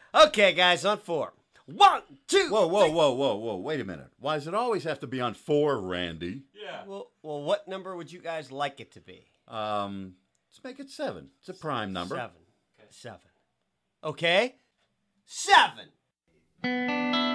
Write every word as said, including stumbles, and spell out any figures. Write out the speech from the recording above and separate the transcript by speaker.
Speaker 1: Okay, guys, on four. One, two,
Speaker 2: Whoa, whoa,
Speaker 1: three.
Speaker 2: whoa, whoa, whoa. Wait a minute. Why does it always have to be on four, Randy?
Speaker 3: Yeah.
Speaker 1: Well, well, what number would you guys like it to be?
Speaker 2: Um, let's make it seven. It's a prime number.
Speaker 1: Seven. Seven. Okay? Seven.